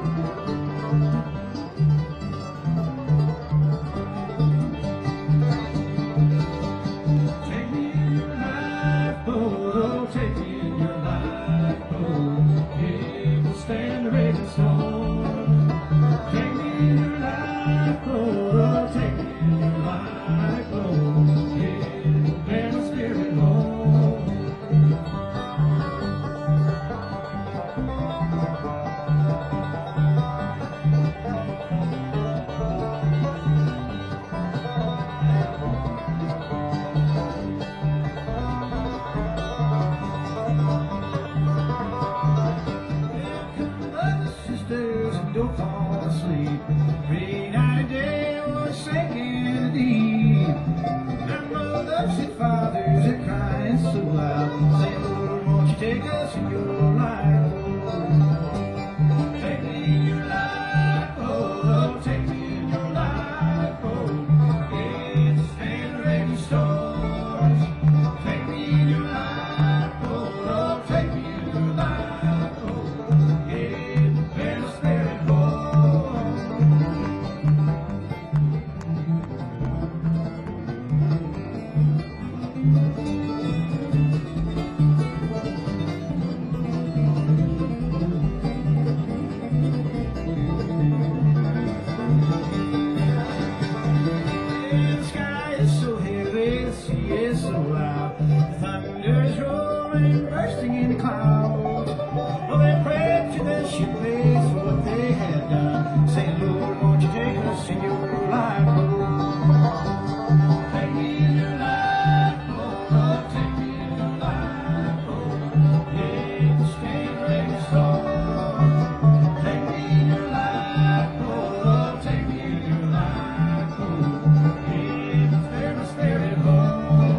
Don't fall asleep. Every night and day was sinking deep. And mothers and fathers are crying so loud, saying, Lord, won't you take us in your life? Oh, take me in your life. Oh, take me in your life. Oh, it's stand the raging storms. Take me in your life. Oh, take me in your life. Oh, it's been a spirit. Bursting in the clouds, well, they prayed to the ship pays for what they had done, saying, Lord, won't you take us in your life? Oh, take me in your life. Oh, take me in your life. Oh, yeah, the stand raging storm. Take me in your life. Oh, take me in your life. Oh, yeah, spare my spirit home.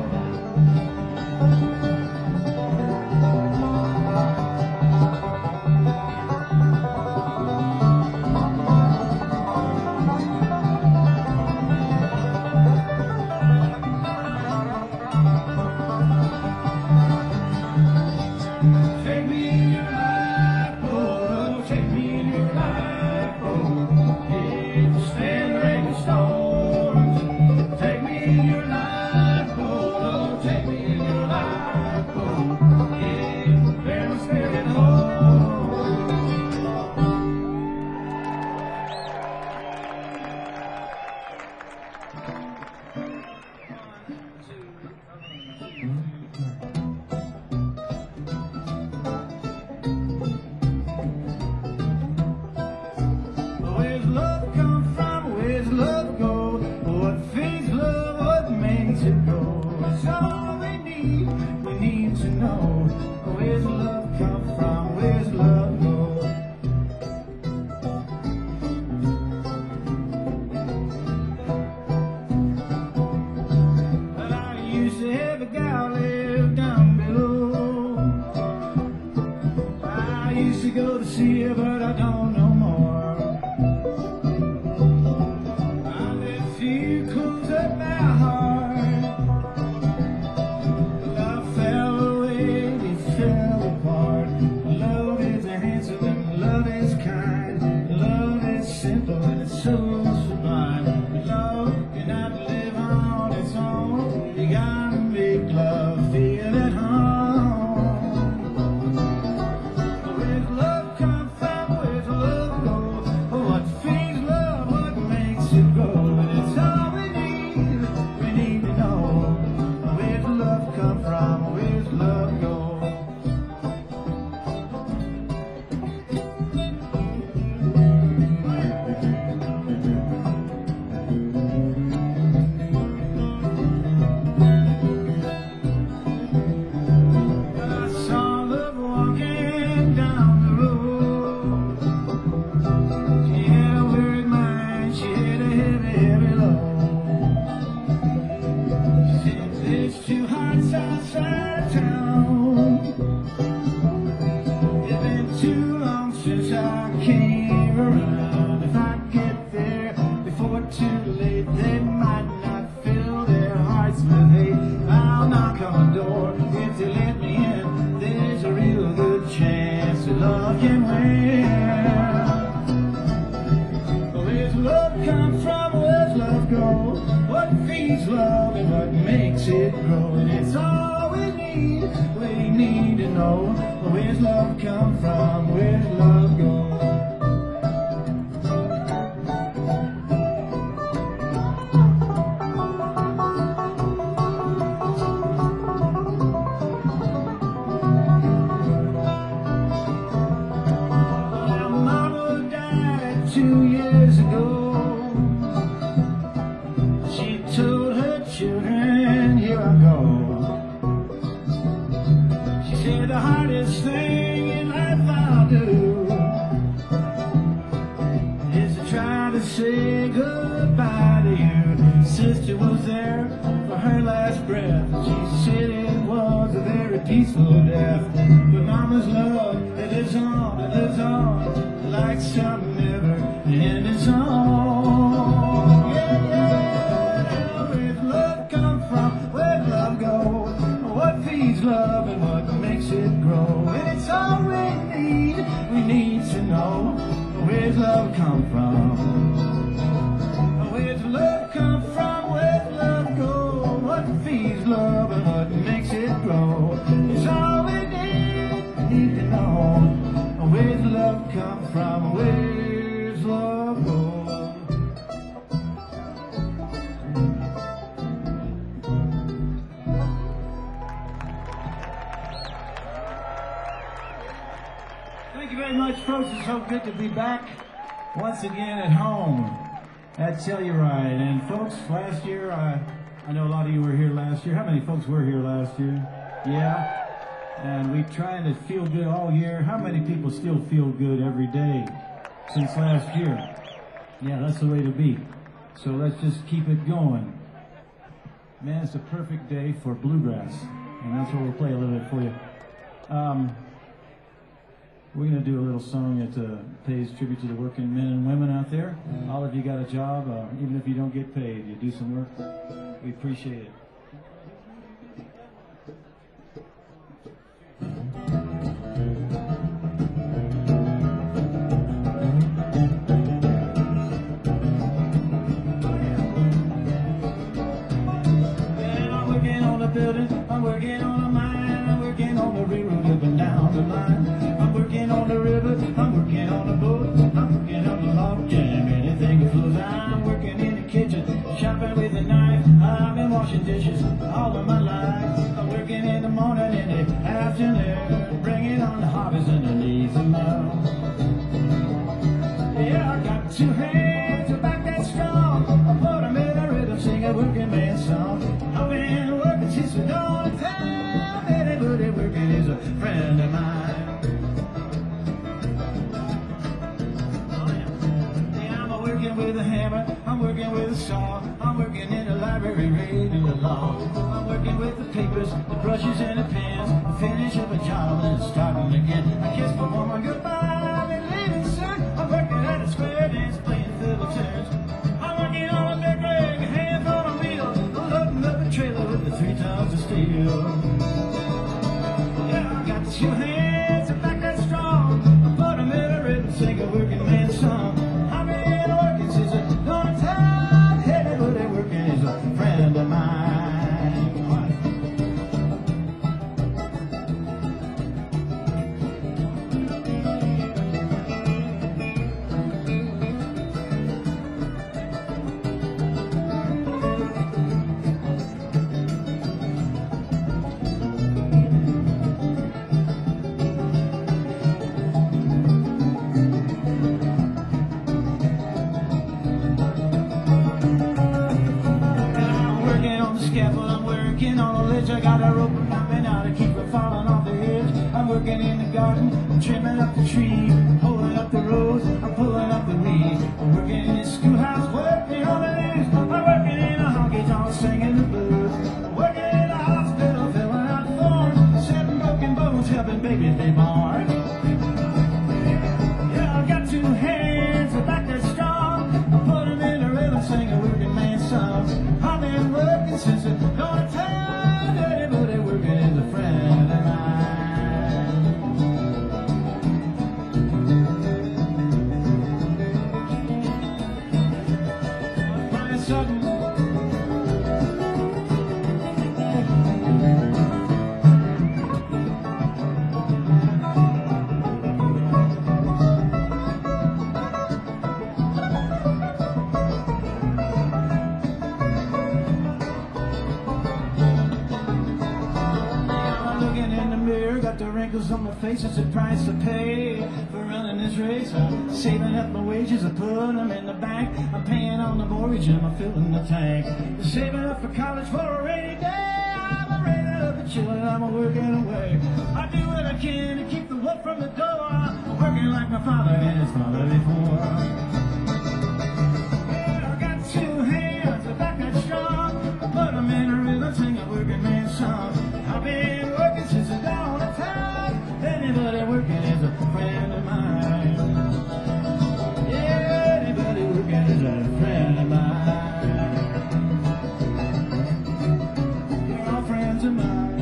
Where's love come from? Where's love go? What feeds love? What makes it go? It's all we need to know. Where's love come from? Where's love go? Well, I used to have a gal live down below. I used to go to see her, but I don't know more. You close up my heart. Love fell away, it fell apart. Love is handsome and love is kind. Love is simple and it's so sublime. Love cannot live on its own. You gotta make love feel at home. Where's love come from? Where's love go? What feeds love? What makes it go? Come from, where's love go? feeds love and what makes it grow. And it's all we need to know. Where's love come from? Where's love go? Well, Mama died 2 years ago. She told her children, here I go. She said the hardest thing in life I'll do is to try to say goodbye to you. Sister was there for her last breath. She said it was a very peaceful death. But Mama's love, it lives on, like some never-ending song. Yeah, yeah. Where's love come from? Where's love go? What feeds love and what makes it grow? And it's all we need to know. Where's love come from? Where's love come from? Where's love go? What feeds love and what makes it grow? It's all we need to know. Where's love come from? Where's love go? Thank you very much, folks. It's so good to be back once again at home at Telluride. And folks, last year, I know a lot of you were here last year. How many folks were here last year? Yeah? And we tried to feel good all year. How many people still feel good every day since last year? Yeah, that's the way to be. So let's just keep it going. Man, it's a perfect day for bluegrass. And that's what we'll play a little bit for you. We're going to do a little song that pays tribute to the working men and women out there. All of you got a job, even if you don't get paid, you do some work. We appreciate it. I'm working on a building, I'm working on a mine, I'm working on the railroad up and down the line. I'm working on the river, I'm working on the boat, I'm working on the log jam, anything that flows. I'm working in the kitchen, chopping with a knife. I've been washing dishes all of my life. I'm working in the morning, in the afternoon, bringing on the harvest and the needs of love. Yeah, I got 2 hands to back that strong. I put 'em in a rhythm, sing a working man song. I've been working since the dawn of time. Anybody working is a friend of mine. I'm working with a hammer, I'm working with a saw, I'm working in the library reading the law. I'm working with the papers, the brushes and the pens, finish up a job and starting again. I kiss my woman goodbye and leaving soon. I'm working at a square dance playing fiddle tunes. I'm working on a big rig, hands on a wheel, loading up a trailer with the 3 tons of steel. Yeah, I got 2 hands to back that strong. I put 'em in a rhythm, sing a working man song. Friend of mine. I got a rope around me now to keep it falling off the edge. I'm working in the garden, I'm trimming up the tree, pulling up the rose, I'm pulling up the weeds. I'm working in the schoolhouse, working on the news. I'm working in a honky tonk, singing the blues. I'm working in the hospital, filling out forms, setting broken bones, helping babies be born. Yeah, I got 2 hands, I back that strong. I put 'em in a rhythm, sing a working man song. I've been working since the dawn of time. Anybody working is a friend of mine. Brian Sutton wrinkles on my face, it's a price to pay for running this race. I'm saving up my wages, I put them in the bank. I'm paying on the mortgage and I'm filling the tank. I'm saving up for college for a rainy day. I'm a rated up and chilling, I'm working away. I do what I can to keep the wolf from the door. I'm working like my father and his father before. Yeah, I got two hands, but I got strong. I put them in a rhythm, sing a working man's song. I've been working since the dawn of time. Anybody working is a friend of mine. Yeah, anybody working is a friend of mine. You're all friends of mine.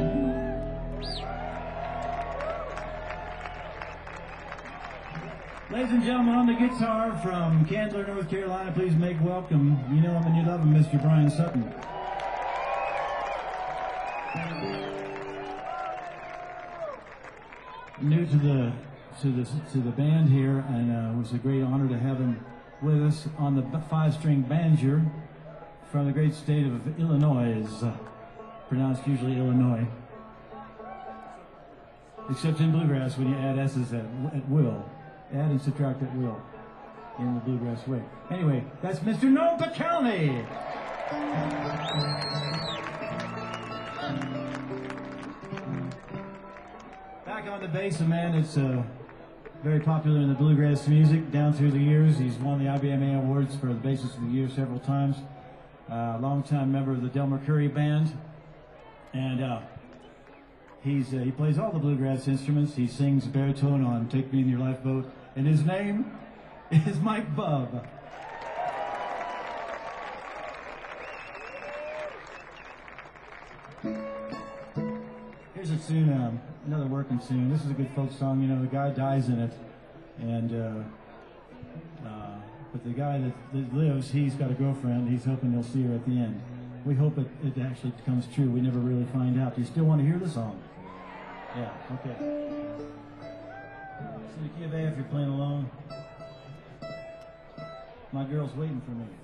Ladies and gentlemen, on the guitar from Candler, North Carolina, please make welcome. You know him and you love him, Mr. Brian Sutton. New to the band here, and it was a great honor to have him with us on the 5-string banjo from the great state of Illinois, pronounced usually Illinois, except in bluegrass when you add S's at will, add and subtract at will in the bluegrass way. Anyway, that's Mr. Noam Pikelny. Back on the bass, a man that's very popular in the bluegrass music down through the years. He's won the IBMA Awards for the Bassist of the Year several times. Longtime member of the Del McCoury Band. And he plays all the bluegrass instruments. He sings baritone on Take Me in Your Lifeboat. And his name is Mike Bubb. Here's a tune, another working tune. This is a good folk song. You know, the guy dies in it, and but the guy that lives, he's got a girlfriend. He's hoping they'll see her at the end. We hope it actually comes true. We never really find out. Do you still want to hear the song? Yeah. Okay. It's in the key of A if you're playing along. My girl's waiting for me.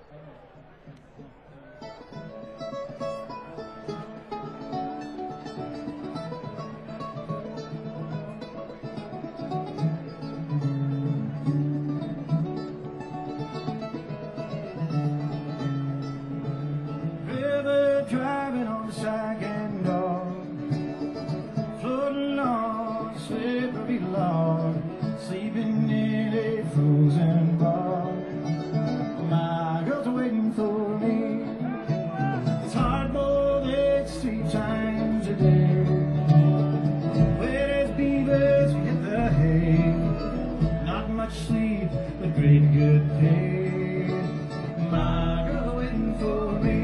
Driving on the second dog, floating on a slippery log, sleeping in a frozen bar. My girl's waiting for me. It's hard-boiled eggs 3 times a day. Where there's beavers, we get the hay. Not much sleep, but great good pay. My girl's waiting for me.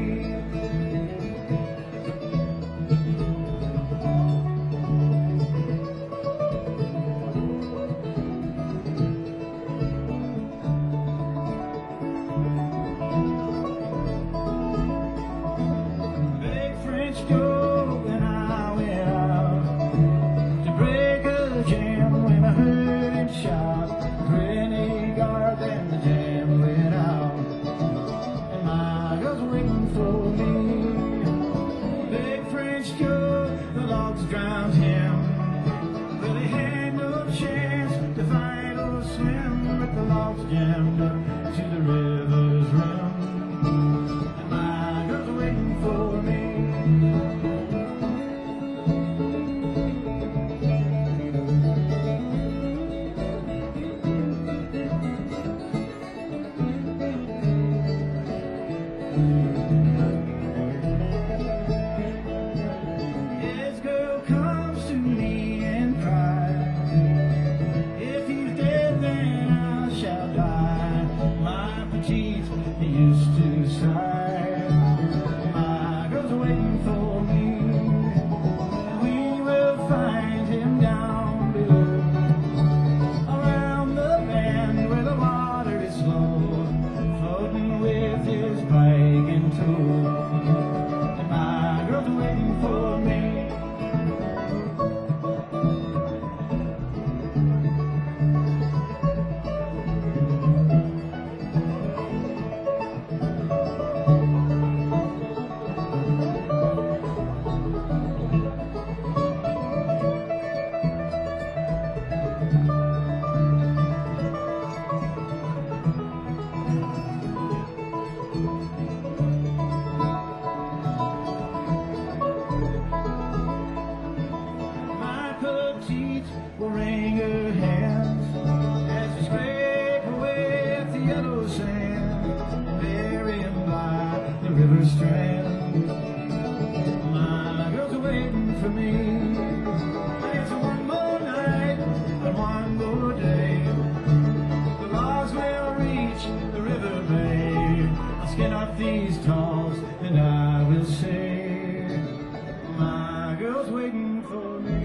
Drowned him, but he had no chance to fight or swim. But the logs jammed up to the river's rim, and my girl's waiting for me. My yellow sand, burying by the river strand. My girls are waiting for me. It's one more night and one more day. The logs will reach the river bay. I'll skin off these tawls and I will say, my girl's waiting for me.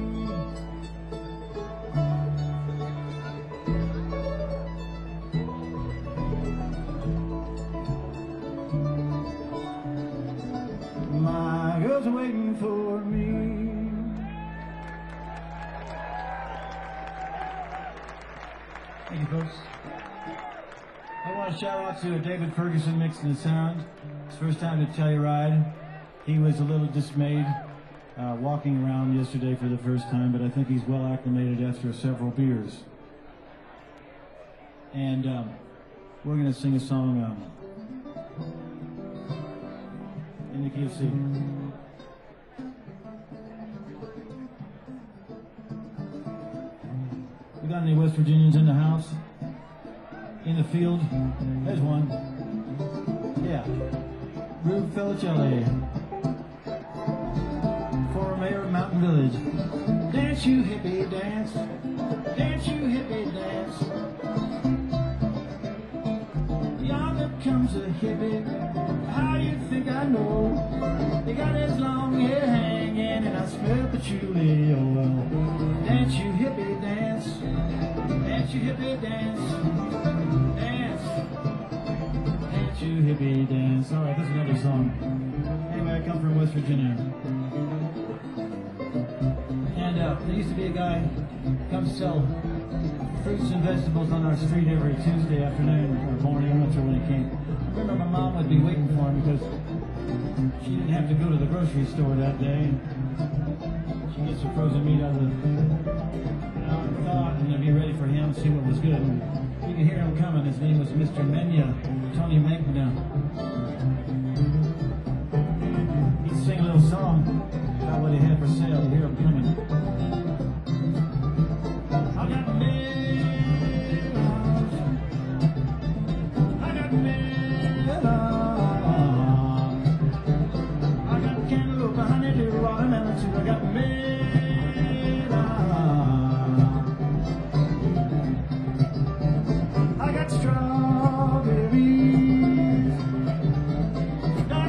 My girl's waiting for me. Thank you, folks. I want to shout out to David Ferguson mixing the sound. It's first time to Telluride. He was a little dismayed walking around yesterday for the first time, but I think he's well acclimated after several beers. And we're going to sing a song in the key of C. We got any West Virginians in the house? In the field? There's one. Yeah. Rube Felicelli. For mayor of Mountain Village. Dance you hippie dance. Dance you hippie dance. Yonder comes a hippie. How do you think I know? He got his long hair hanging and I smell patchouli oil. Dance you hippie dance. Dance you hippie dance. Dance. Dance you hippie dance. Alright, this is another song. Anyway, I come from West Virginia. And there used to be a guy who comes sell fruits and vegetables on our street every Tuesday afternoon or morning. I'm not sure when he came. I remember my mom would be waiting for him because she didn't have to go to the grocery store that day. She gets her frozen meat out of the thawed and to be ready for him, see what was good. And you could hear him coming. His name was Mr. Menya, Tony Magna. He'd sing a little song about what he had for sale. You hear him coming. I got melons. I got melons. I got cantaloupe, honeydew, watermelon too. I got melons. I got strawberries. Got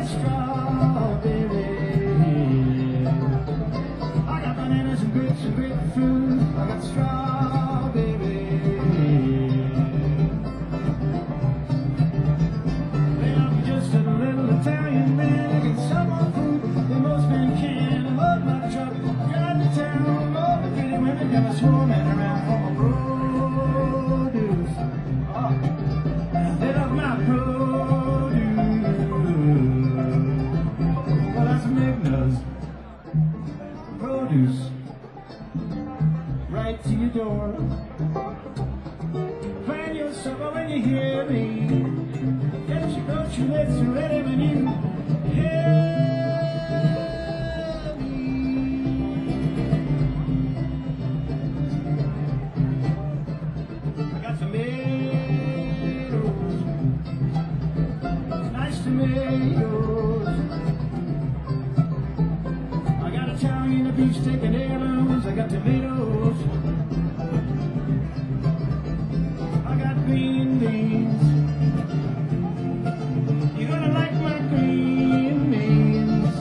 strawberries. I got bananas and grapes and grapefruit. I got strawberries. Well, I'm just a little Italian man. I get some more food than most men can. I load my truck, drive to town. All the pretty women got me swarming around for my produce. Oh, they love my produce. Well, that's Magna's produce. Right to your door. Plan your supper when you hear me. Get your goat, your lips ready when you hear me. I got tomatoes, nice tomatoes. I got Italian, a beefsteak, and heirlooms. I got tomatoes. I got green beans. You're gonna like my green beans.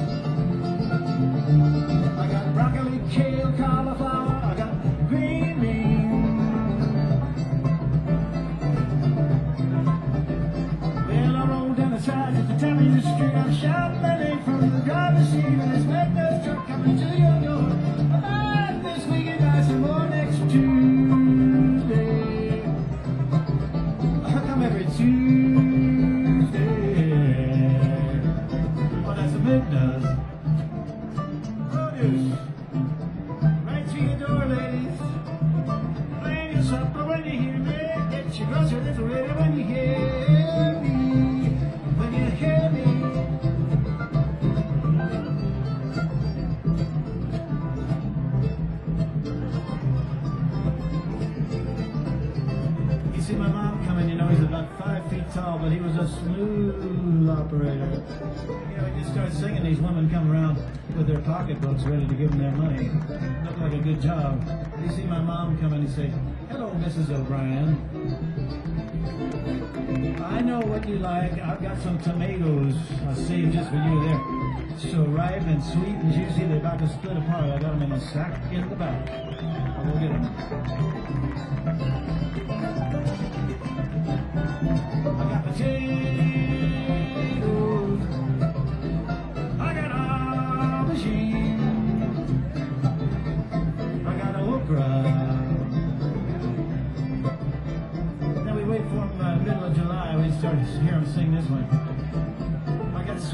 I got broccoli, kale, cauliflower. I got green beans. Well, I rolled down the side of the Italian street. I'm shouting my name from the driver's seat. And this Magna's truck coming to your door. This weekend, I some more next Tuesday. I come every Tuesday. Well, that's what Mick does. Produce. Right to your door, ladies. Plan your supper when you hear me. Get your groceries ready when you hear me. When you hear me. See my mom coming, you know, he's about 5 feet tall, but he was a smooth operator. You know, he just started singing. These women come around with their pocketbooks ready to give him their money. Looked like a good job. You see my mom come in and say, "Hello, Mrs. O'Brien. I know what you like. I've got some tomatoes I saved just for you there. So ripe and sweet and juicy, they're about to split apart. I got them in a sack in the back. I'll go get them." I got potatoes. I got aubergine. I got okra. Then we wait for him middle of July. We start to hear him sing this one. I got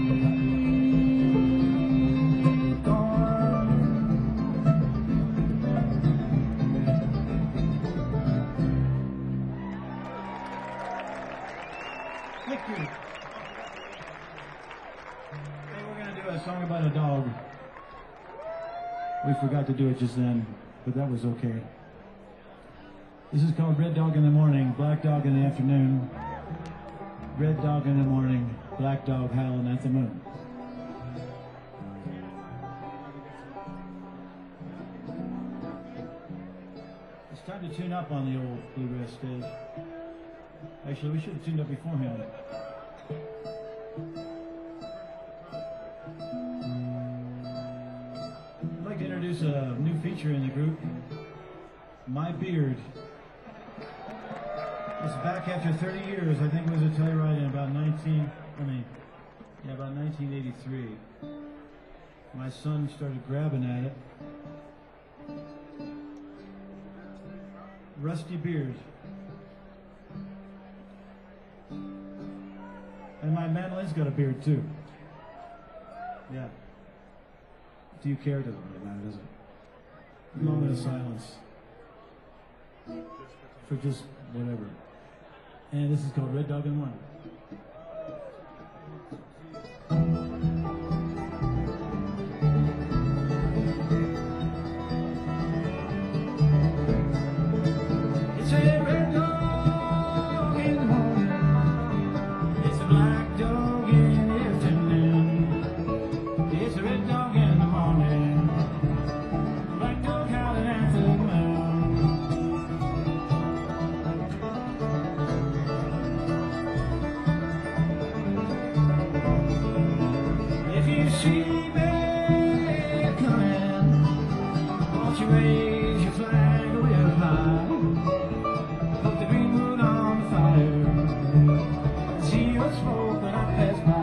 sweet corn. Thank you. Hey, we're going to do a song about a dog. We forgot to do it just then, but that was okay. This is called Red Dog in the Morning, Black Dog in the Afternoon. Red dog in the morning, black dog howling at the moon. It's time to tune up on the old bluegrass stage. Actually, we should have tuned up beforehand. I'd like to introduce a new feature in the group, My Beard. It's back after 30 years. I think it was a Telluride in about 1983. My son started grabbing at it. Rusty beard. And my mandolin's got a beard too. Yeah. Do you care? Doesn't really matter, does it? Moment of silence. For just whatever. And this is called Red Dog in the Morning. It's a red dog in the morning. It's a black dog in the afternoon. It's a red dog in the morning. Black dog howling at the moon. See me coming, won't you raise your flag real high? Put the green moon on the fire, see your smoke when I pass by.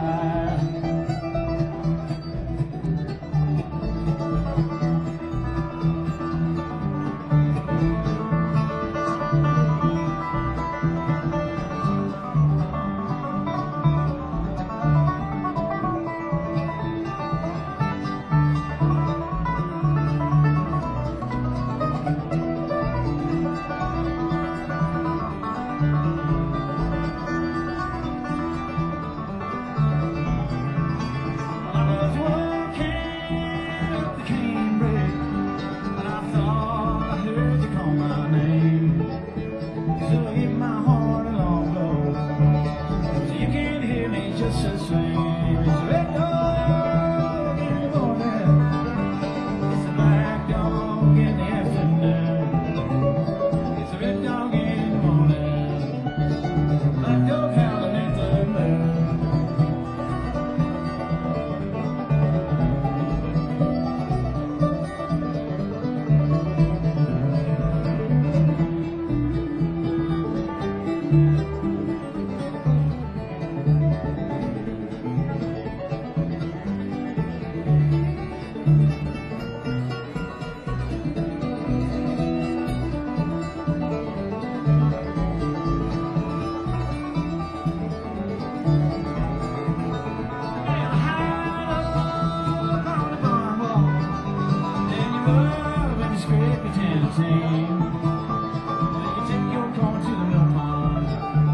Scrape your Tennessee. You take your corn to the milk pond.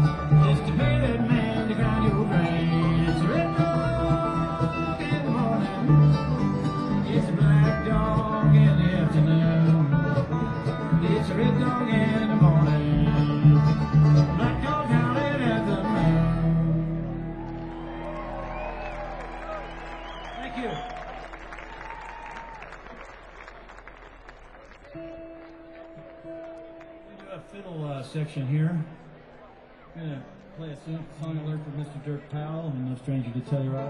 selection here. I'm going to play a song I learned from Mr. Dirk Powell, and no stranger to Telluride.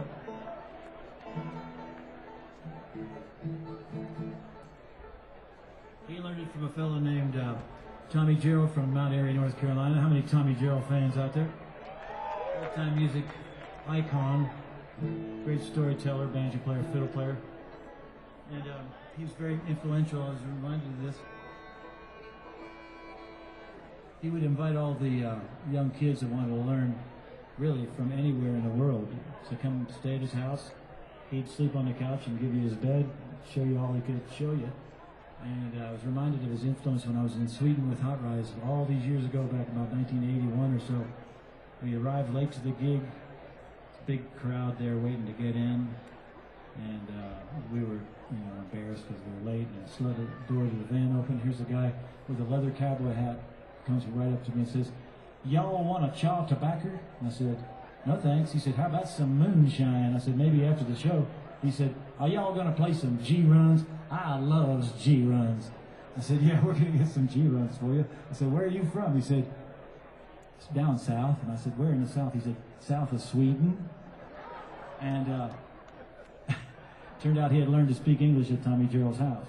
He learned it from a fellow named Tommy Jarrell from Mount Airy, North Carolina. How many Tommy Jarrell fans out there? Old-time music icon, great storyteller, banjo player, fiddle player. And he was very influential. I was reminded of this. He would invite all the young kids that wanted to learn, really from anywhere in the world, to come stay at his house. He'd sleep on the couch and give you his bed, show you all he could show you. And I was reminded of his influence when I was in Sweden with Hot Rise all these years ago, back about 1981 or so. We arrived late to the gig, big crowd there waiting to get in, and we were embarrassed because we were late, and I slid the door to the van open. Here's a guy with a leather cowboy hat, comes right up to me and says, "Y'all want a chaw tobacco?" And I said, "No thanks." He said, "How about some moonshine?" I said, "Maybe after the show." He said, "Are y'all gonna play some G-runs? I loves G-runs." I said, "Yeah, we're gonna get some G-runs for you." I said, "Where are you from?" He said, "It's down south." And I said, "Where in the south?" He said, "South of Sweden." And turned out he had learned to speak English at Tommy Jarrell's house.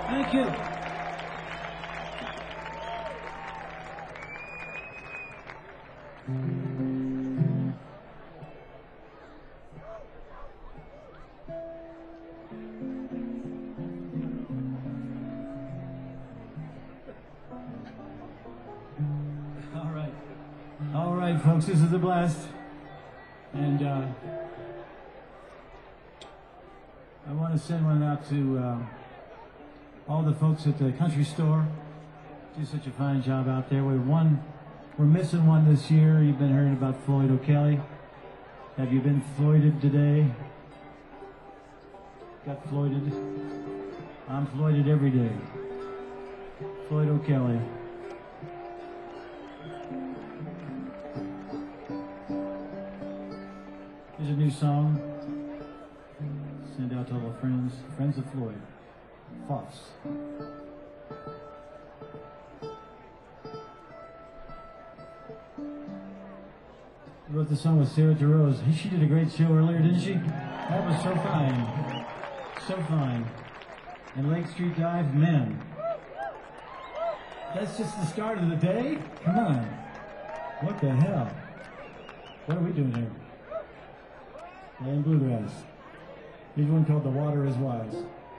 Thank you. All right, folks, this is a blast. And I want to send one out to all the folks at the country store. Do such a fine job out there. We're missing one this year. You've been hearing about Floyd O'Kelly. Have you been Floyded today? Got Floyded? I'm Floyded every day. Floyd O'Kelly. Here's a new song. Send out to all the friends of Floyd. Foss. Wrote the song with Sarah DeRose. She did a great show earlier, didn't she? That was so fine. So fine. And Lake Street Dive, men. That's just the start of the day? Come on. What the hell? What are we doing here? Playing bluegrass. Here's one called The Water is Wise.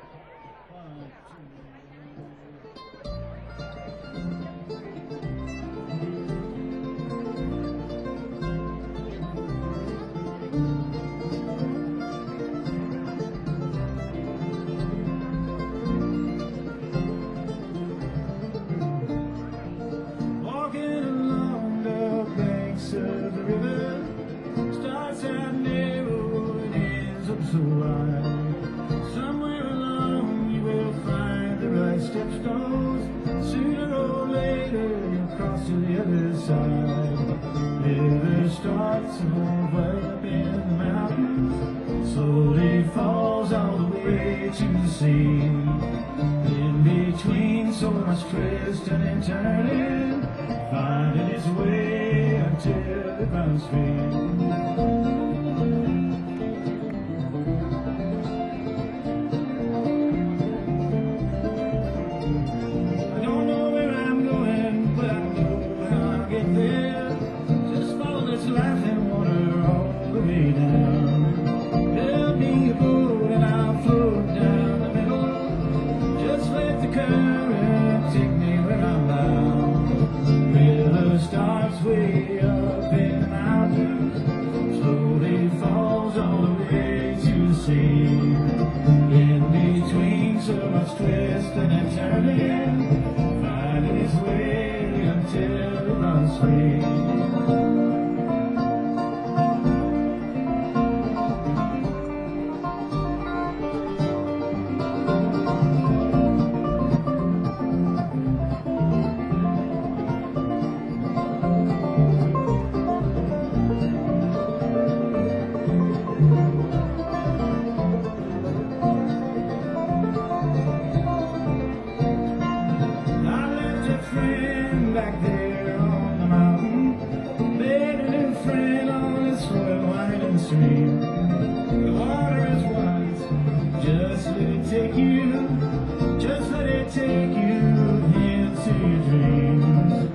So wide. Somewhere along you will find the right stepstones. Sooner or later you'll cross to the other side. River starts way up in the mountains, slowly falls all the way to the sea. In between so much twisting and turning, finding its way until it runs free. Way up in the mountains, slowly falls all the way to the sea. In between so much twisting and turning, finding its way until it runs free. Back there on the mountain, made a new friend on this royal winding stream. The water is wise, just let it take you, just let it take you into your dreams.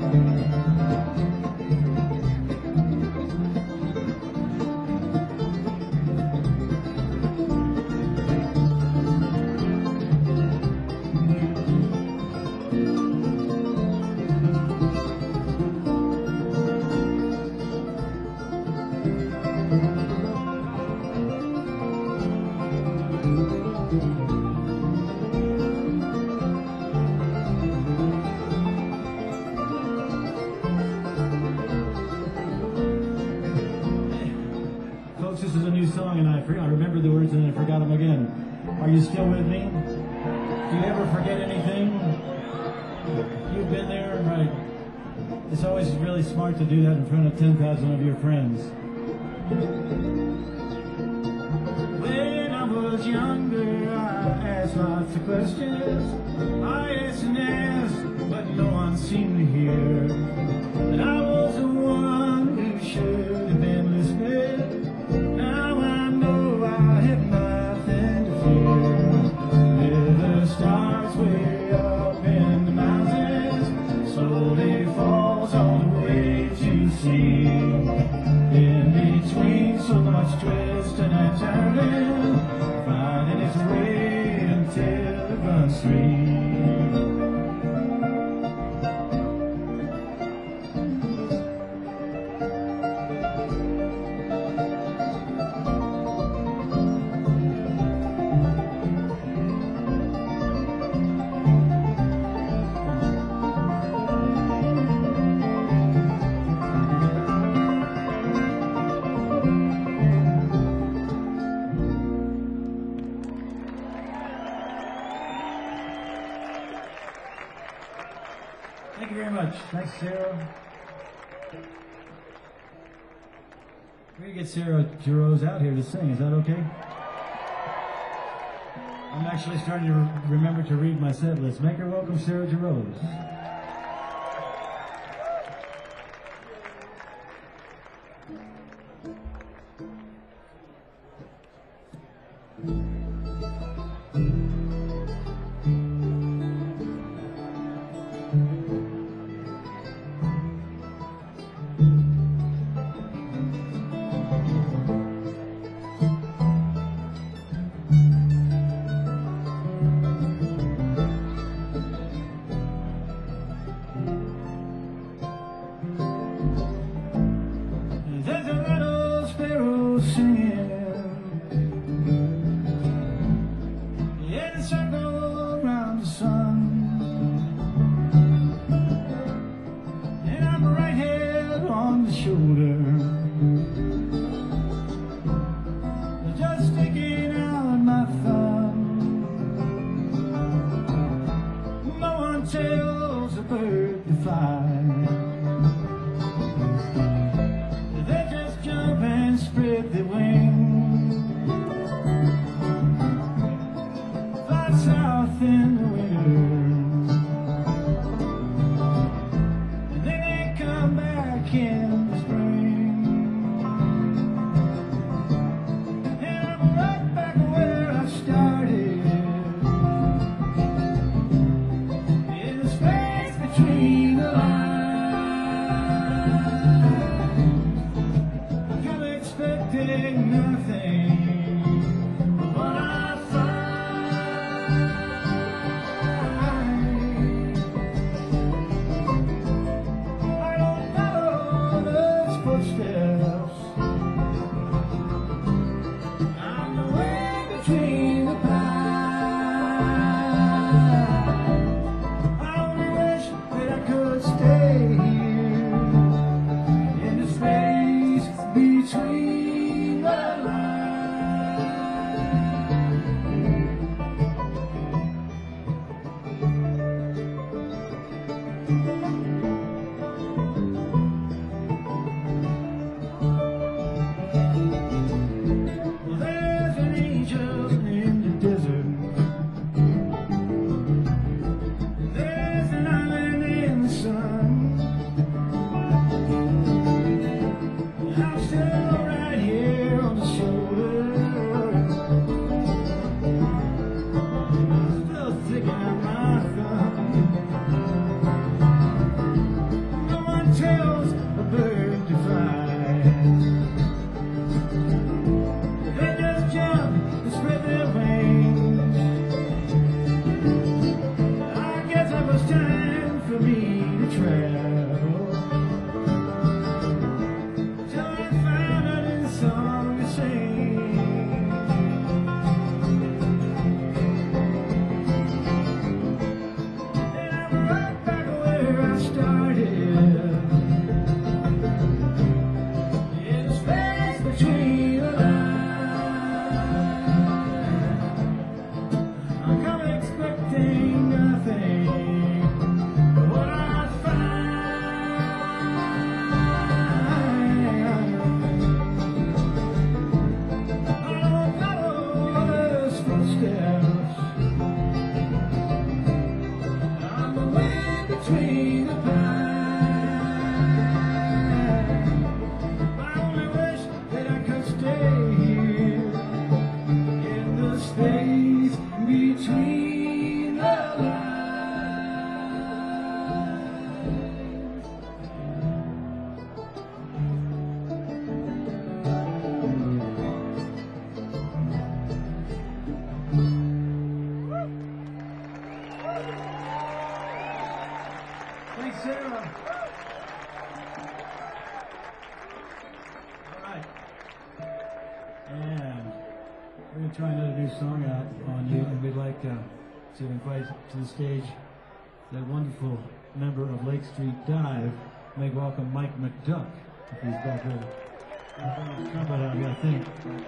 This is a new song, and I remember the words and then I forgot them again. Are you still with me? Do you ever forget anything? You've been there, right? It's always really smart to do that in front of 10,000 of your friends. When I was younger, I asked lots of questions. I asked and asked, but no one seemed to hear. And I was the one who should have been listening. Now I know I have nothing to fear. River starts way Thank you very much. Thanks, Sarah. We're going to get Sarah Jarosz out here to sing. Is that okay? I'm actually starting to remember to read my set list. Make her welcome, Sarah Jarosz. There's a little sparrow singing in a circle around the sun, and I'm right head on the shoulder, just sticking out my thumb. No one tells a bird to fly. And spread their wings, fly south in the winter, and then they come back in the spring. And I'm right back where I started, in the space between the lines. Thanks, Sarah. All right. And we're going to try another new song out on you, and we'd like to invite to the stage that wonderful member of Lake Street Dive. May welcome Mike McDuck, if he's back there. Trumpet out here, I think.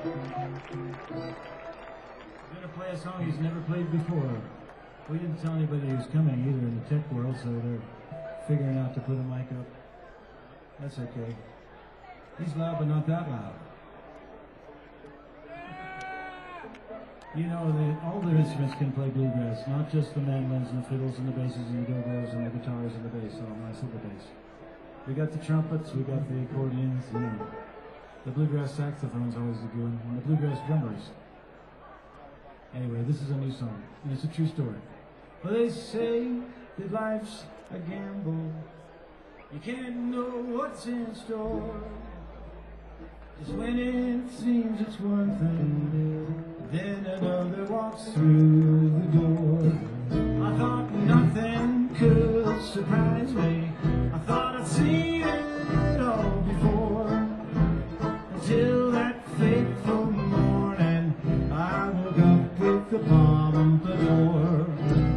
He's going to play a song he's never played before. We didn't tell anybody he was coming either in the tech world, so they're figuring out to put a mic up. That's okay. He's loud, but not that loud. You know, all the instruments can play bluegrass, not just the mandolins and the fiddles and the basses and the dobros and the guitars and the bass. Oh, I said the bass. We got the trumpets, we got the accordions, you know. The bluegrass saxophone's always a good one, and the bluegrass drummers. Anyway, this is a new song, and it's a true story. Well, they say that life's a gamble. You can't know what's in store. Just when it seems it's one thing, then another walks through the door. I thought nothing could surprise me. I thought I'd seen it all before. Until that fateful morning, I woke up with the pompadour.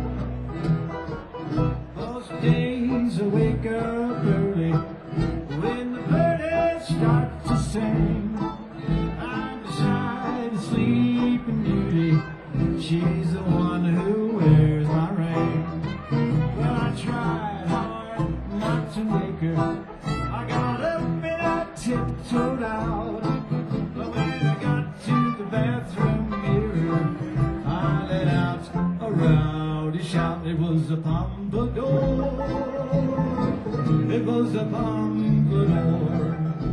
Most days I wake up early when the birds start to sing. I'm beside the Sleeping Beauty. She's the one who wears my ring. Well, I tried hard not to wake her. I got up and I tiptoed out. But when I got to the bathroom mirror, I let out a rowdy shout. It was a pompadour. It was a pompadour.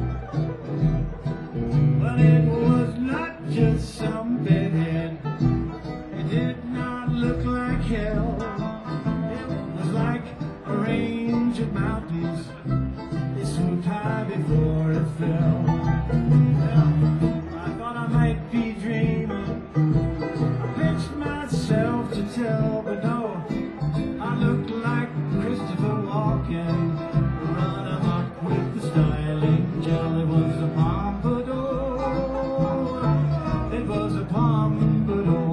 But it was not just some bedhead. It did not look like hell. It was like a range of mountains. It swooped high before it fell. Well, I thought I might be dreaming. I pinched myself to tell, but no, I looked like Christopher Walken, run amok with the styling gel. It was a pompadour. It was a pompadour.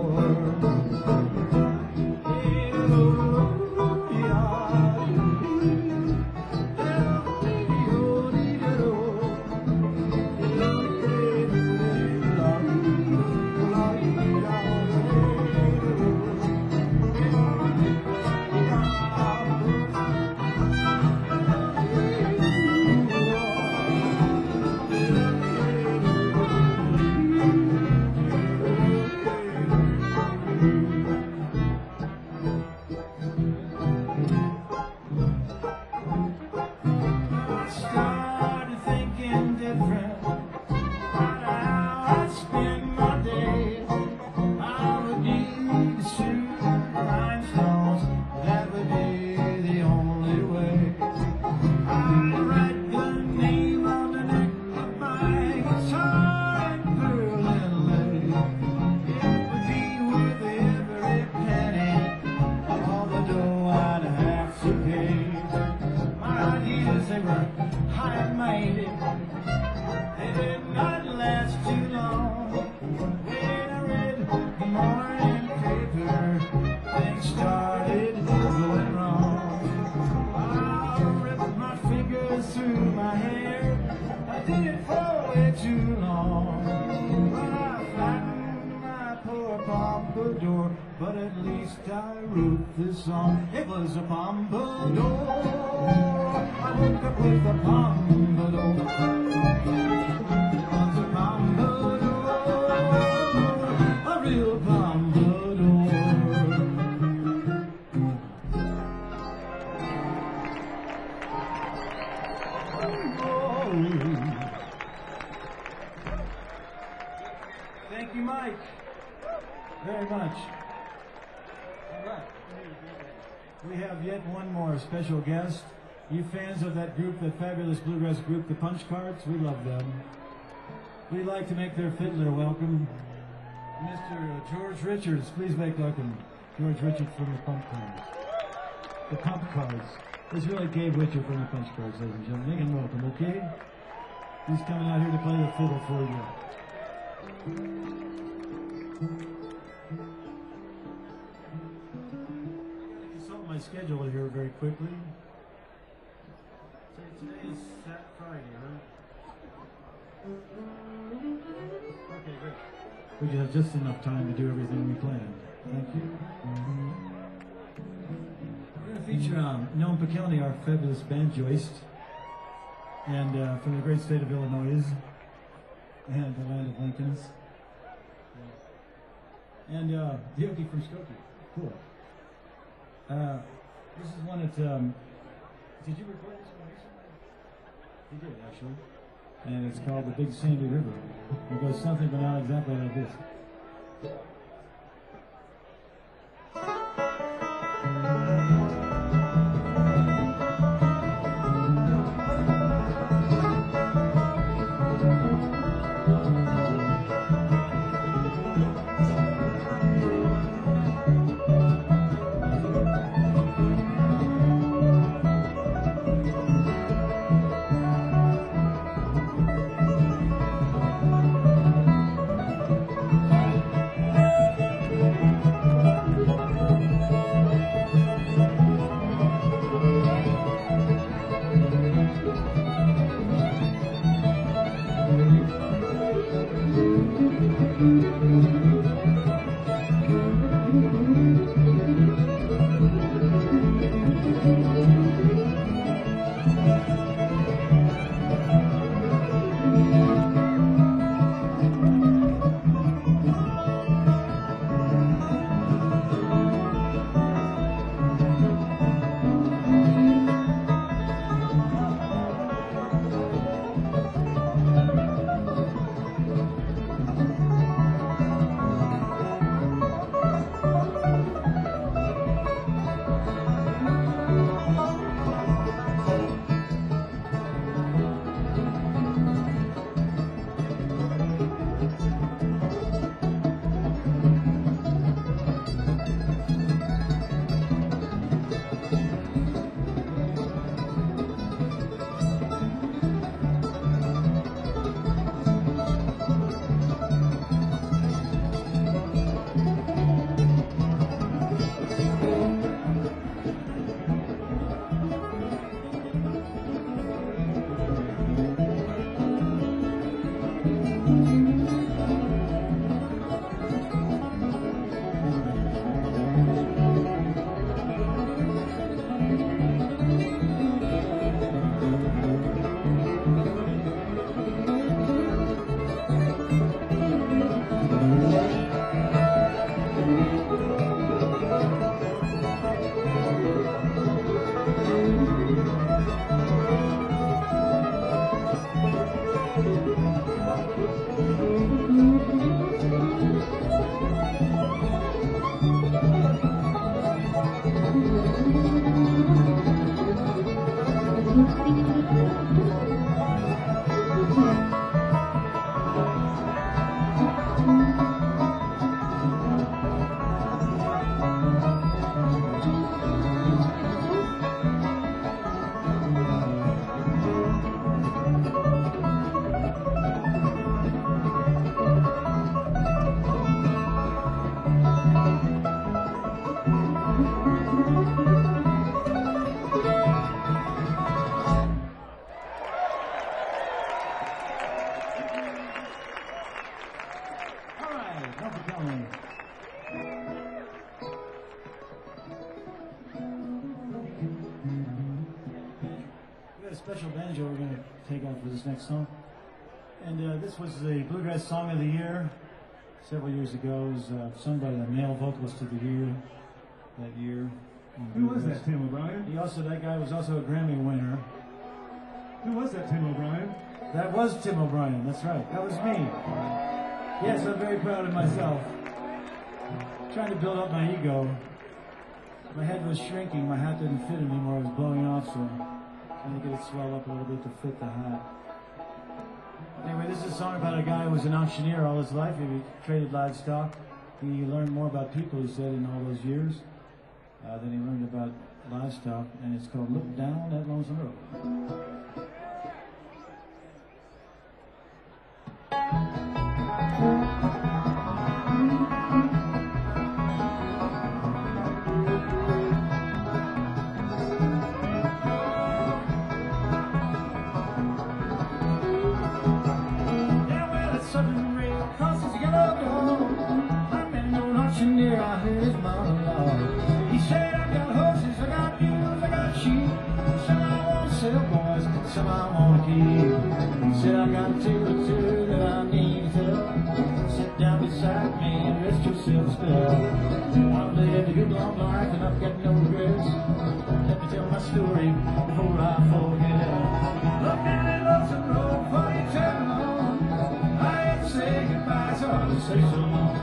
But at least I wrote this song. It was a pompadour. I woke up with a pompadour. It was a pompadour, a real pompadour. Thank you, Mike, very much. We have yet one more special guest. You fans of that group, that fabulous bluegrass group, the Punch Cards, we love them. We'd like to make their fiddler welcome. Mr. George Richards, please make welcome George Richards from the Pump Cards. The Pump Cards. It's really Gabe Witcher from the Punch Cards, ladies and gentlemen. Make him welcome, okay? He's coming out here to play the fiddle for you. I consult my schedule here very quickly. Today is Friday, right? Okay, great. We have just enough time to do everything we planned. Thank you. We're going to feature Noam Pikelny, our fabulous banjoist, and from the great state of Illinois, and the land of Lincolns, and the Yogi from Skokie. Cool. This is one that, did you record this one recently? You did, actually. And it's called The Big Sandy River. It goes something but not exactly like this. Special banjo we're going to take out for this next song. And this was the Bluegrass Song of the Year several years ago. It was sung by the male vocalist of the year that year. Who was that, Tim O'Brien? That guy was also a Grammy winner. Who was that, Tim O'Brien? That was Tim O'Brien, that's right. That was me. Yes, I'm very proud of myself. Trying to build up my ego. My head was shrinking, my hat didn't fit anymore, it was blowing off, so trying to get it swelled up a little bit to fit the hat. Anyway, this is a song about a guy who was an auctioneer all his life. He traded livestock. He learned more about people, he said, in all those years. Then he learned about livestock, and it's called Look Down That Lonesome Road. I heard his monologue. He said, I got horses, I got mules, I got sheep. Some I want to sell, boys, some I want to keep. He said, I got a tale or two that I need to tell. Sit down beside me and rest yourself a spell. I've lived a good long life and I've got no regrets. Let me tell my story before I forget. Look down that lonesome road before you turn on. I ain't say goodbye, so I'll just say so long.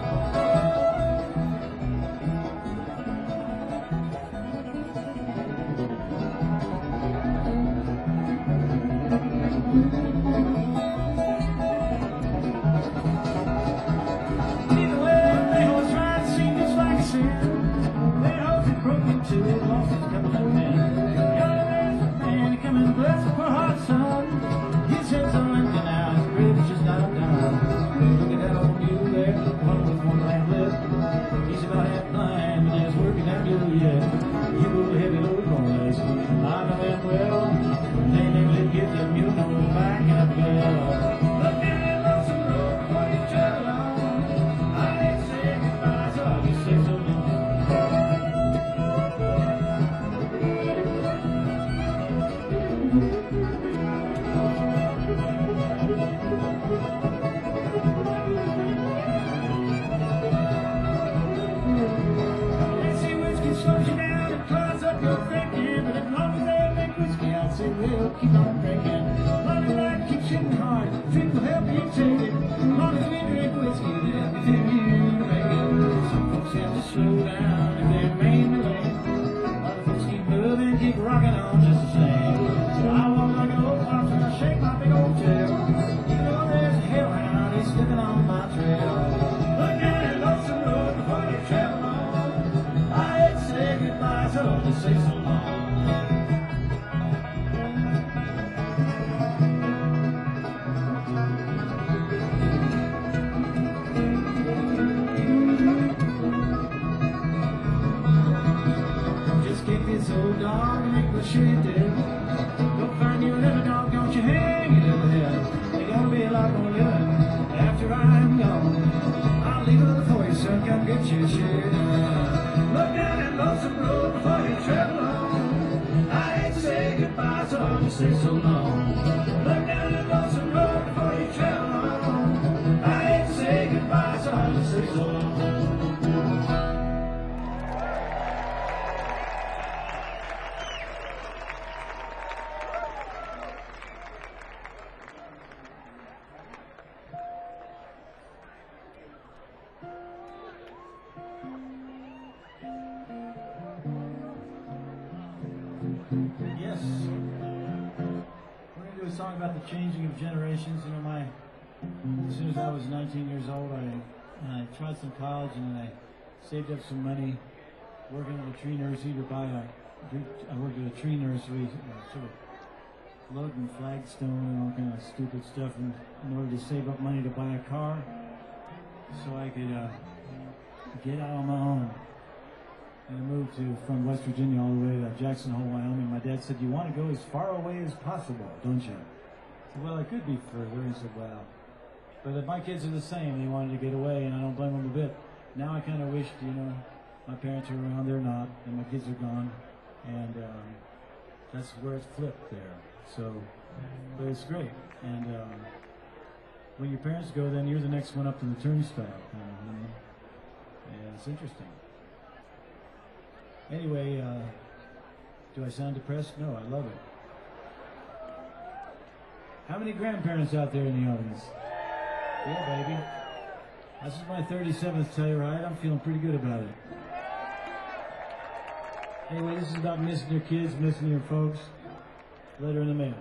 Keep on drinking. Long as life keeps hitting hard, drink will help you take it. Long as we drink whiskey, then everything you make it. Some folks have to slow down if they're main to lane. Other folks keep moving, keep rocking on just the same. So I walk like an old fox and I shake my big old tail. You know there's a hellhound, he's slipping on my trail. Look down that lonesome road before you travel on. I hate to say goodbye, so I'll just say so long. This old dog and make the shit dead. Go find you another dog, don't you hang it over there. There's gonna be a lot more living after I'm gone. I'll leave it for you, son, come get your shit. Look down that lonesome road before you travel on. I hate to say goodbye, so I'll just say so long. Look down that lonesome road before you travel on. I hate to say goodbye, so I'll just say so long. Yes. We're going to do a song about the changing of generations. You know, as soon as I was 19 years old, I tried some college and then I saved up some money working at a tree nursery I worked at a tree nursery, sort of loading flagstone and all kind of stupid stuff in order to save up money to buy a car so I could get out on my own. And I moved from West Virginia all the way to Jackson Hole, Wyoming. My dad said, "You want to go as far away as possible, don't you?" I said, "Well, I could be further." He said, "Well, but if my kids are the same, they wanted to get away, and I don't blame them a bit." Now I kind of wished, my parents are around, they're not, and my kids are gone, and that's where it flipped there. So, but it's great. And when your parents go, then you're the next one up to the turnstile. And it's interesting. Anyway, do I sound depressed? No, I love it. How many grandparents out there in the audience? Yeah, baby. This is my 37th Telluride. I'm feeling pretty good about it. Anyway, this is about missing your kids, missing your folks. Letter in the mail.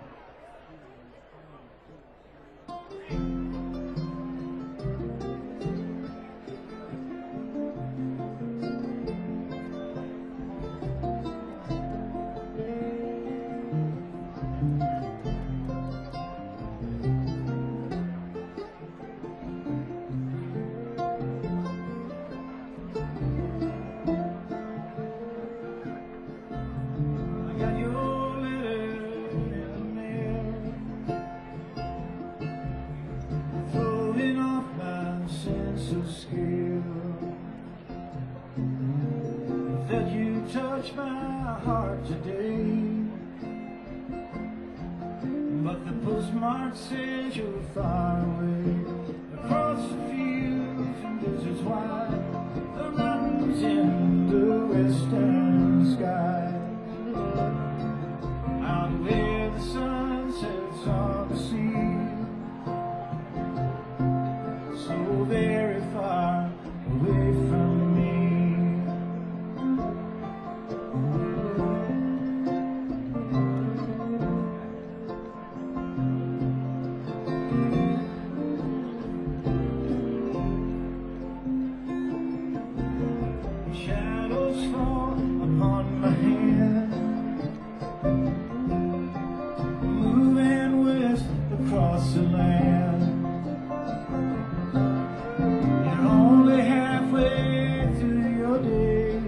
start today. But the postmark says you're far away, across the fields and deserts wide, the mountains in the western sky, out where the sun sets on the sea, so very far away from me. Shadows fall upon my hand, moving west across the land. You're only halfway through your day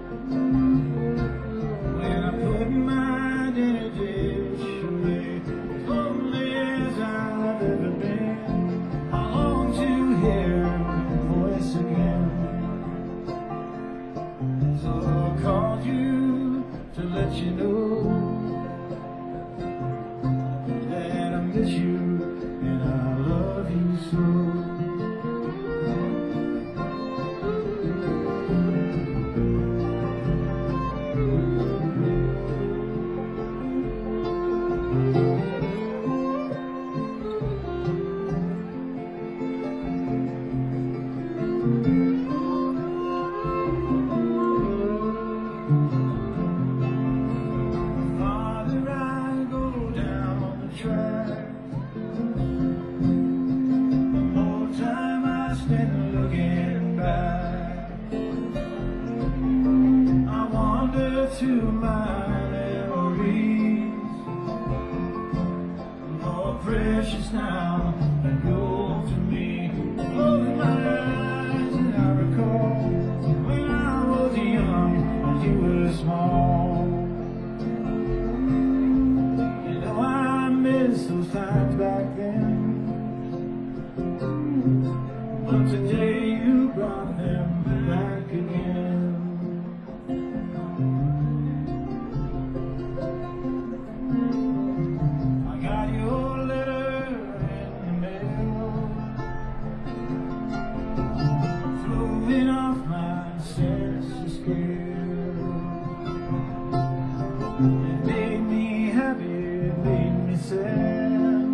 when I put my dinner dish away. As lonely as I've ever been, I long to hear your voice again. So I called you to let you know that I miss you and I love you so. Farther I go down the track, the more time I spend looking back. I wander through my memories, more precious now than gold to me. Close my eyes and I recall when I was young and you were small. You know I miss those times back then, but today you brought them back again. I got your letter in the mail, floating off my sense of scale. It made me happy, it made me sad,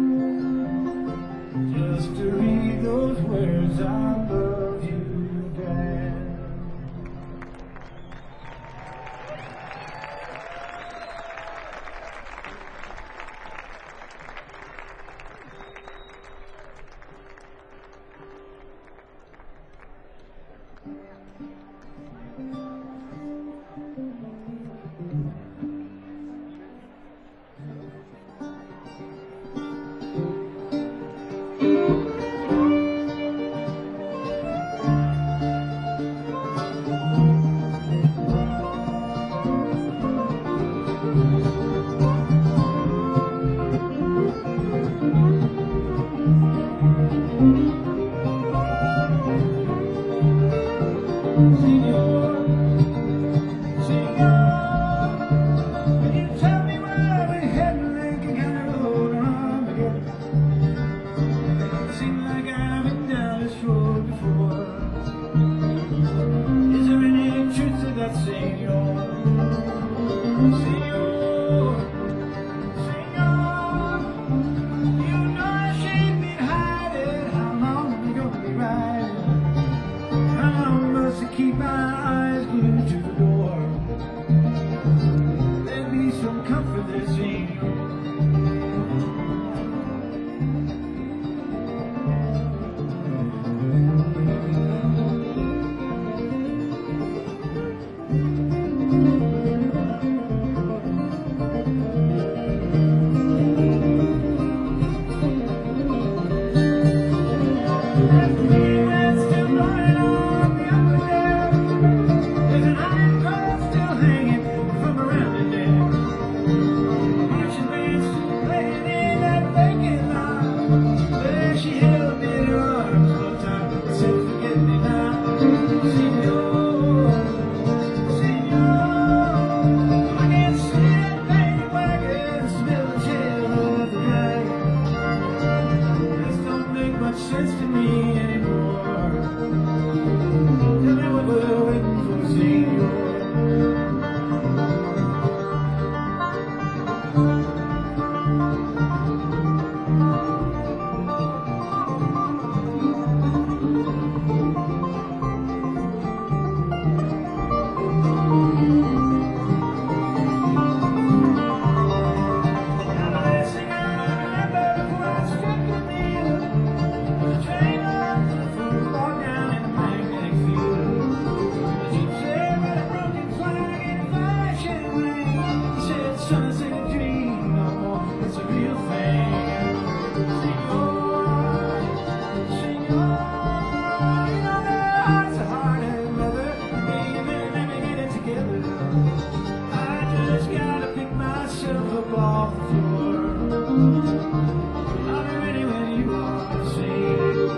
just to read those words, I love you, Dad. Senor, can you tell me where we're heading? Lincoln County Road or Armageddon? Seems like I've been down this road before. Is there any truth to that, senor? Senor, you know I shouldn't be hiding. How long am I gonna be riding? How must I keep my eyes glued to the door? There'd be some comfort there, senor. the floor. I'll be ready when you are to sing.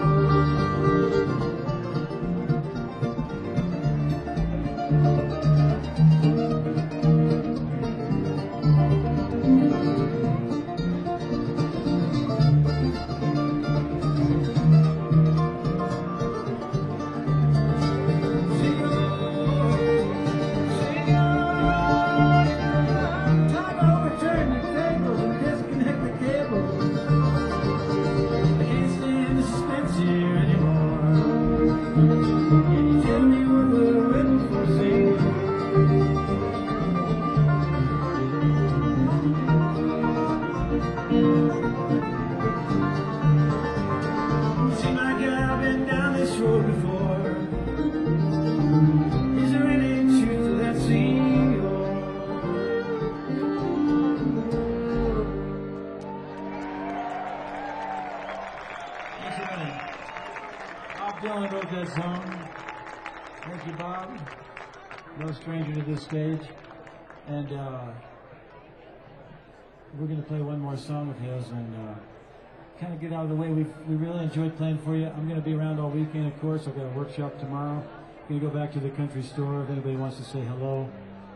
Dylan wrote that song. Thank you, Bob. No stranger to this stage. And we're going to play one more song of his and kind of get out of the way. We really enjoyed playing for you. I'm going to be around all weekend, of course. I've got a workshop tomorrow. I'm going to go back to the country store if anybody wants to say hello.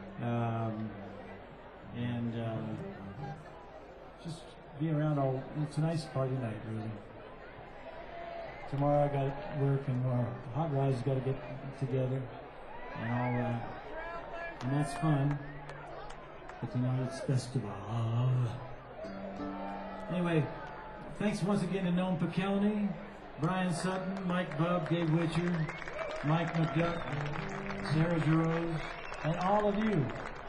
Just be around all. It's a nice party night, really. Tomorrow I got work and Hot Rod's got to get together and all that. And that's fun. But tonight it's festival. Anyway, thanks once again to Noam Pikelny, Brian Sutton, Mike Bubb, Dave Witcher, Mike McDuck, Sarah Jarose, and all of you.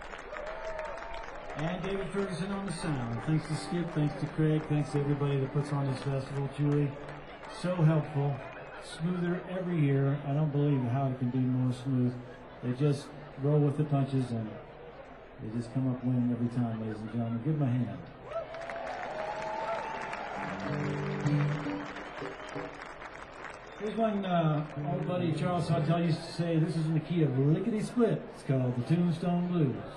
And David Ferguson on the sound. Thanks to Skip, thanks to Craig, thanks to everybody that puts on this festival. Julie, so helpful. Smoother every year. I don't believe how it can be more smooth. They just roll with the punches and they just come up winning every time, ladies and gentlemen. Give them a hand. Here's one old buddy Charles Hautel used to say, this is in the key of lickety split. It's called the Tombstone Blues.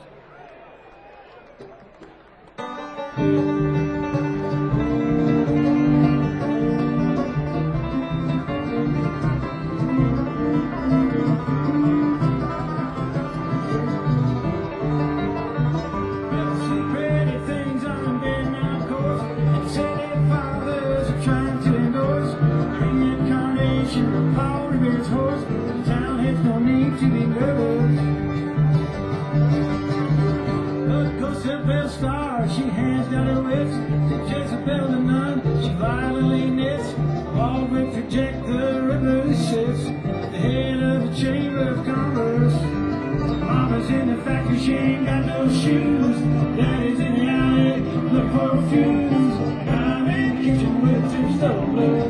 She hands down her wits to Jezebel the nun. She violently knits. Aldrich reject the river sits at the head of the Chamber of Commerce. Mama's in the factory, she ain't got no shoes. Daddy's in the alley, look for a fuse. I'm in the kitchen with Tombstone Blues.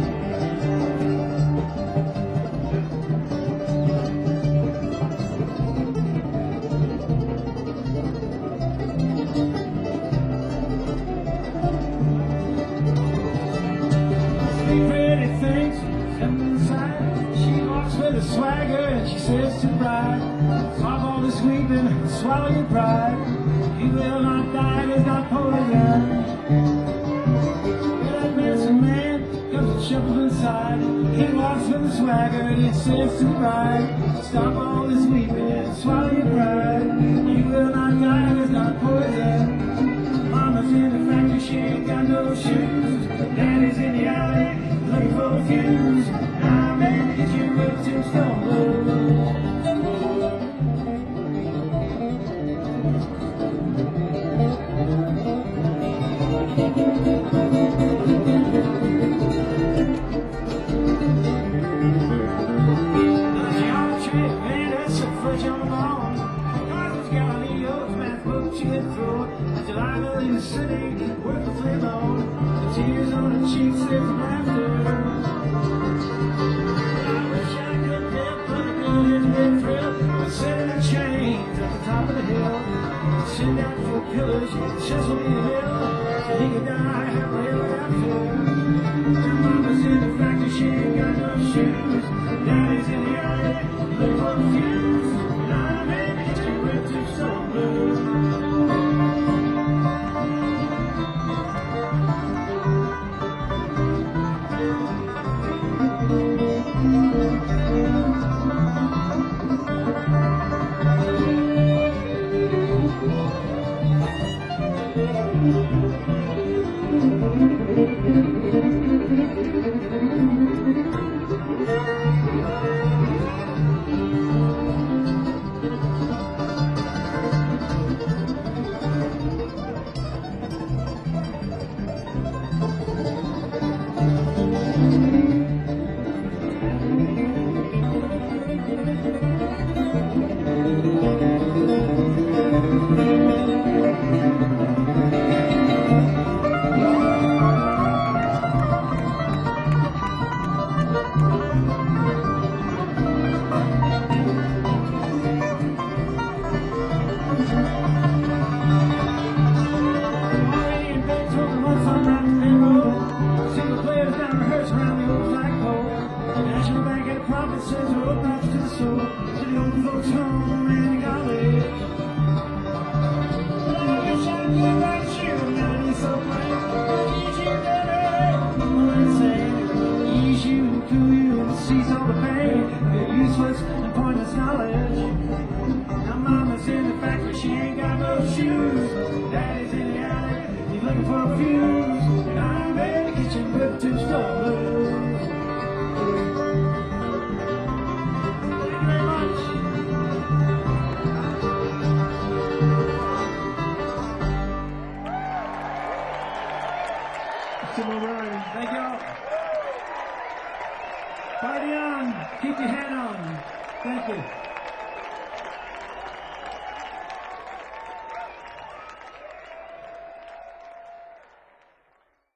Swagger and she says to bride, swallow all this weeping, swallow your pride. You will not die, there's not poison. Well, that medicine man comes and shovels inside. He walks with a swagger and he says to bride, stop all this weeping, swallow your pride. You will not die, there's not poison. Mama's in the factory, she ain't got no shoes. Daddy's in the alley, looking for a fuse. I'm in the kitchen with Tombstone Blues. In the city, worth the flame on, the tears on her cheeks, there's laughter. I wish I could live, but I know it's been thrilled. I'm setting her chains at the top of the hill. Sit down for pillars, chisel in the middle, so he could die happily ever after. Mama's in the factory, she ain't got no shoes. Daddy's in the alley.